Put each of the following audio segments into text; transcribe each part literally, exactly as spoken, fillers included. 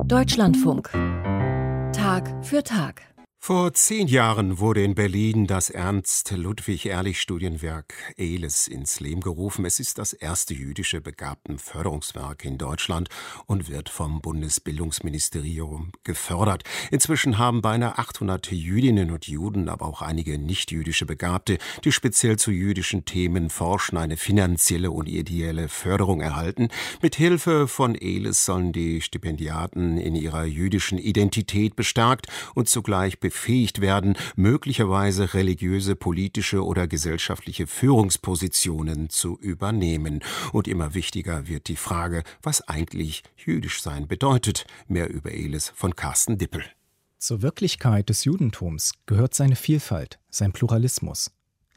Deutschlandfunk. Tag für Tag. Vor zehn Jahren wurde in Berlin das Ernst-Ludwig-Ehrlich-Studienwerk ELES ins Leben gerufen. Es ist das erste jüdische Begabtenförderungswerk in Deutschland und wird vom Bundesbildungsministerium gefördert. Inzwischen haben beinahe achthundert Jüdinnen und Juden, aber auch einige nicht-jüdische Begabte, die speziell zu jüdischen Themen forschen, eine finanzielle und ideelle Förderung erhalten. Mit Hilfe von ELES sollen die Stipendiaten in ihrer jüdischen Identität bestärkt und zugleich befähigt werden, möglicherweise religiöse, politische oder gesellschaftliche Führungspositionen zu übernehmen. Und immer wichtiger wird die Frage, was eigentlich jüdisch sein bedeutet. Mehr über ELES von Carsten Dippel. Zur Wirklichkeit des Judentums gehört seine Vielfalt, sein Pluralismus.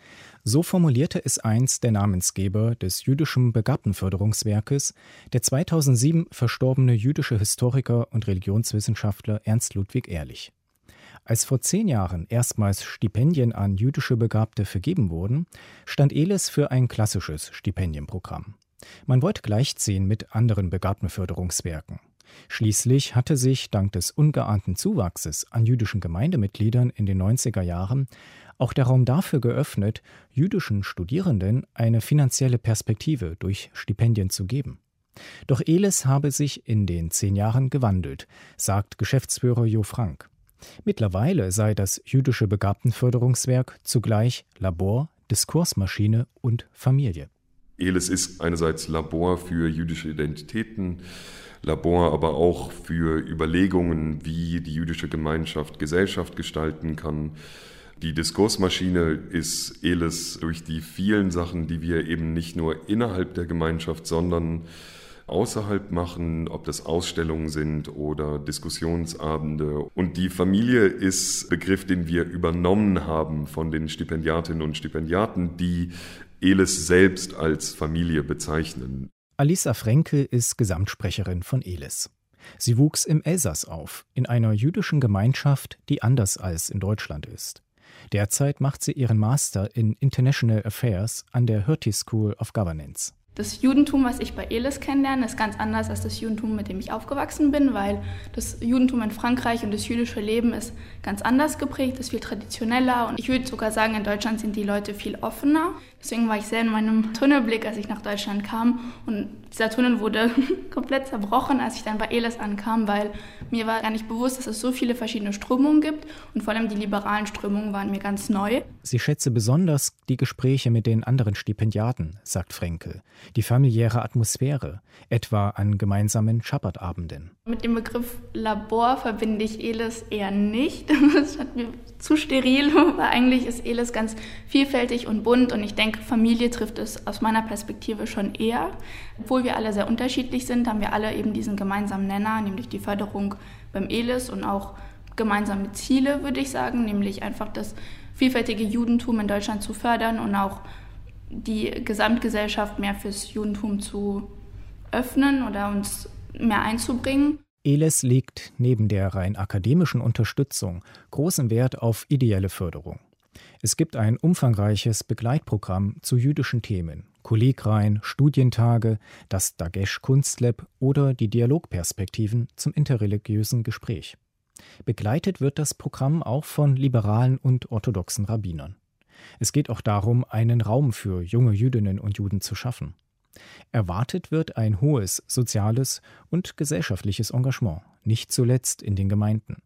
So formulierte es einst der Namensgeber des jüdischen Begabtenförderungswerkes, der zweitausendsieben verstorbene jüdische Historiker und Religionswissenschaftler Ernst Ludwig Ehrlich. Als vor zehn Jahren erstmals Stipendien an jüdische Begabte vergeben wurden, stand ELES für ein klassisches Stipendienprogramm. Man wollte gleichziehen mit anderen Begabtenförderungswerken. Schließlich hatte sich dank des ungeahnten Zuwachses an jüdischen Gemeindemitgliedern in den neunziger Jahren auch der Raum dafür geöffnet, jüdischen Studierenden eine finanzielle Perspektive durch Stipendien zu geben. Doch ELES habe sich in den zehn Jahren gewandelt, sagt Geschäftsführer Jo Frank. Mittlerweile sei das jüdische Begabtenförderungswerk zugleich Labor, Diskursmaschine und Familie. ELES ist einerseits Labor für jüdische Identitäten, Labor aber auch für Überlegungen, wie die jüdische Gemeinschaft Gesellschaft gestalten kann. Die Diskursmaschine ist ELES durch die vielen Sachen, die wir eben nicht nur innerhalb der Gemeinschaft, sondern außerhalb machen, ob das Ausstellungen sind oder Diskussionsabende. Und die Familie ist Begriff, den wir übernommen haben von den Stipendiatinnen und Stipendiaten, die ELES selbst als Familie bezeichnen. Alisa Frenkel ist Gesamtsprecherin von ELES. Sie wuchs im Elsass auf, in einer jüdischen Gemeinschaft, die anders als in Deutschland ist. Derzeit macht sie ihren Master in International Affairs an der Hertie School of Governance. Das Judentum, was ich bei ELES kennenlerne, ist ganz anders als das Judentum, mit dem ich aufgewachsen bin, weil das Judentum in Frankreich und das jüdische Leben ist ganz anders geprägt, ist viel traditioneller und ich würde sogar sagen, in Deutschland sind die Leute viel offener. Deswegen war ich sehr in meinem Tunnelblick, als ich nach Deutschland kam und dieser Tunnel wurde komplett zerbrochen, als ich dann bei ELES ankam, weil mir war gar nicht bewusst, dass es so viele verschiedene Strömungen gibt und vor allem die liberalen Strömungen waren mir ganz neu. Sie schätze besonders die Gespräche mit den anderen Stipendiaten, sagt Frenkel. Die familiäre Atmosphäre, etwa an gemeinsamen Schabbatabenden. Mit dem Begriff Labor verbinde ich ELES eher nicht. Das hat mir zu steril, weil eigentlich ist ELES ganz vielfältig und bunt und ich denke, Familie trifft es aus meiner Perspektive schon eher. Obwohl wir alle sehr unterschiedlich sind, haben wir alle eben diesen gemeinsamen Nenner, nämlich die Förderung beim ELES und auch gemeinsame Ziele, würde ich sagen, nämlich einfach das vielfältige Judentum in Deutschland zu fördern und auch die Gesamtgesellschaft mehr fürs Judentum zu öffnen oder uns mehr einzubringen. ELES legt neben der rein akademischen Unterstützung großen Wert auf ideelle Förderung. Es gibt ein umfangreiches Begleitprogramm zu jüdischen Themen, Kollegreihen, Studientage, das Dagesh Kunstlab oder die Dialogperspektiven zum interreligiösen Gespräch. Begleitet wird das Programm auch von liberalen und orthodoxen Rabbinern. Es geht auch darum, einen Raum für junge Jüdinnen und Juden zu schaffen. Erwartet wird ein hohes soziales und gesellschaftliches Engagement, nicht zuletzt in den Gemeinden.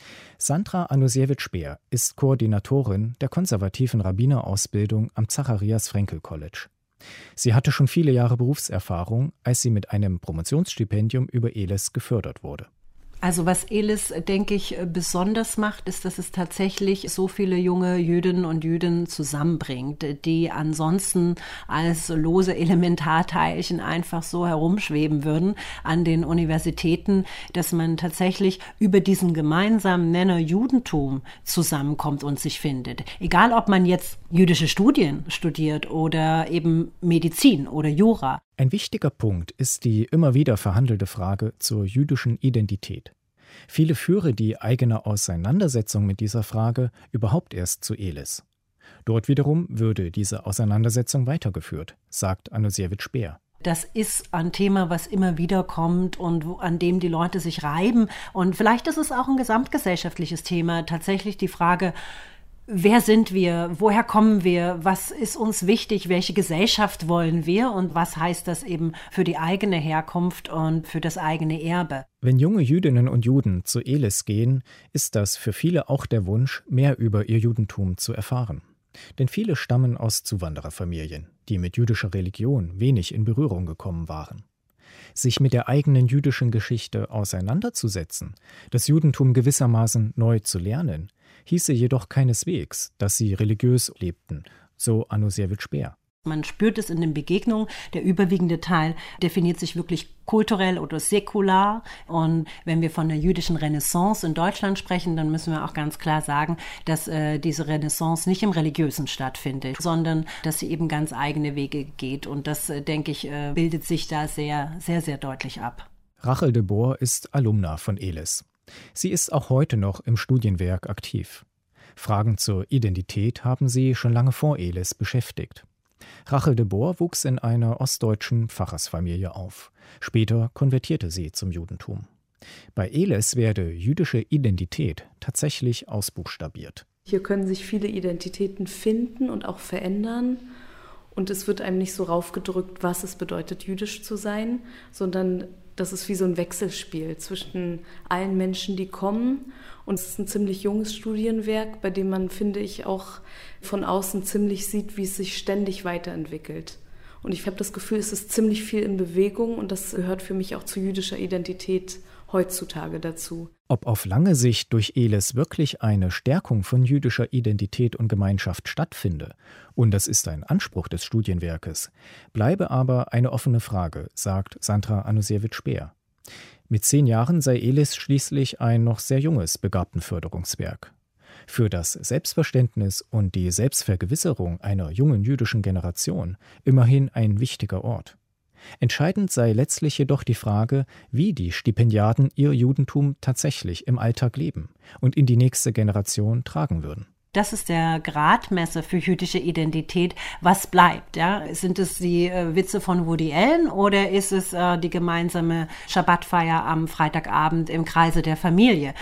Sandra Anusiewicz-Speer ist Koordinatorin der konservativen Rabbinerausbildung am Zacharias Frenkel College. Sie hatte schon viele Jahre Berufserfahrung, als sie mit einem Promotionsstipendium über ELES gefördert wurde. Also was ELES, denke ich, besonders macht, ist, dass es tatsächlich so viele junge Jüdinnen und Juden zusammenbringt, die ansonsten als lose Elementarteilchen einfach so herumschweben würden an den Universitäten, dass man tatsächlich über diesen gemeinsamen Nenner Judentum zusammenkommt und sich findet. Egal, ob man jetzt jüdische Studien studiert oder eben Medizin oder Jura. Ein wichtiger Punkt ist die immer wieder verhandelte Frage zur jüdischen Identität. Viele führe die eigene Auseinandersetzung mit dieser Frage überhaupt erst zu ELES. Dort wiederum würde diese Auseinandersetzung weitergeführt, sagt Anusiewicz-Speer. Das ist ein Thema, was immer wieder kommt und wo, an dem die Leute sich reiben. Und vielleicht ist es auch ein gesamtgesellschaftliches Thema. Tatsächlich die Frage, wer sind wir? Woher kommen wir? Was ist uns wichtig? Welche Gesellschaft wollen wir? Und was heißt das eben für die eigene Herkunft und für das eigene Erbe? Wenn junge Jüdinnen und Juden zu Elis gehen, ist das für viele auch der Wunsch, mehr über ihr Judentum zu erfahren. Denn viele stammen aus Zuwandererfamilien, die mit jüdischer Religion wenig in Berührung gekommen waren. Sich mit der eigenen jüdischen Geschichte auseinanderzusetzen, das Judentum gewissermaßen neu zu lernen, hieße jedoch keineswegs, dass sie religiös lebten, so Anosiewicz-Speer. Man spürt es in den Begegnungen. Der überwiegende Teil definiert sich wirklich kulturell oder säkular. Und wenn wir von der jüdischen Renaissance in Deutschland sprechen, dann müssen wir auch ganz klar sagen, dass äh, diese Renaissance nicht im Religiösen stattfindet, sondern dass sie eben ganz eigene Wege geht. Und das, äh, denke ich, äh, bildet sich da sehr, sehr, sehr deutlich ab. Rachel de Boer ist Alumna von Elis. Sie ist auch heute noch im Studienwerk aktiv. Fragen zur Identität haben sie schon lange vor Elis beschäftigt. Rachel de Boer wuchs in einer ostdeutschen Pfarrersfamilie auf. Später konvertierte sie zum Judentum. Bei Elis werde jüdische Identität tatsächlich ausbuchstabiert. Hier können sich viele Identitäten finden und auch verändern. Und es wird einem nicht so raufgedrückt, was es bedeutet, jüdisch zu sein, sondern das ist wie so ein Wechselspiel zwischen allen Menschen, die kommen. Und es ist ein ziemlich junges Studienwerk, bei dem man, finde ich, auch von außen ziemlich sieht, wie es sich ständig weiterentwickelt. Und ich habe das Gefühl, es ist ziemlich viel in Bewegung und das gehört für mich auch zu jüdischer Identität heutzutage dazu. Ob auf lange Sicht durch Elis wirklich eine Stärkung von jüdischer Identität und Gemeinschaft stattfinde, und das ist ein Anspruch des Studienwerkes, bleibe aber eine offene Frage, sagt Sandra Anosiewicz-Speer. Mit zehn Jahren sei Elis schließlich ein noch sehr junges Begabtenförderungswerk. Für das Selbstverständnis und die Selbstvergewisserung einer jungen jüdischen Generation immerhin ein wichtiger Ort. Entscheidend sei letztlich jedoch die Frage, wie die Stipendiaten ihr Judentum tatsächlich im Alltag leben und in die nächste Generation tragen würden. Das ist der Gradmesser für jüdische Identität. Was bleibt? Ja? Sind es die äh, Witze von Woody Allen oder ist es äh, die gemeinsame Schabbatfeier am Freitagabend im Kreise der Familie?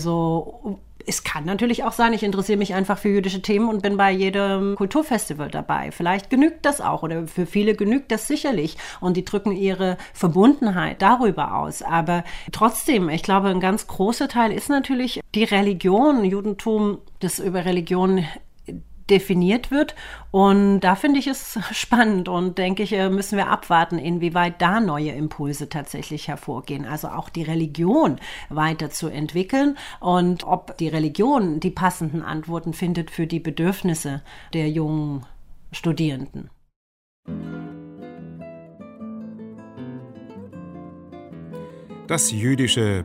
Also es kann natürlich auch sein, ich interessiere mich einfach für jüdische Themen und bin bei jedem Kulturfestival dabei. Vielleicht genügt das auch oder für viele genügt das sicherlich und die drücken ihre Verbundenheit darüber aus. Aber trotzdem, ich glaube, ein ganz großer Teil ist natürlich die Religion, Judentum, das über Religion definiert wird. Und da finde ich es spannend und denke ich, müssen wir abwarten, inwieweit da neue Impulse tatsächlich hervorgehen. Also auch die Religion weiterzuentwickeln und ob die Religion die passenden Antworten findet für die Bedürfnisse der jungen Studierenden. Das jüdische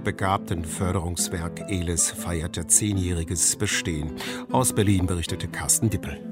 Begabtenförderungswerk Elis feierte zehnjähriges Bestehen. Aus Berlin berichtete Carsten Dippel.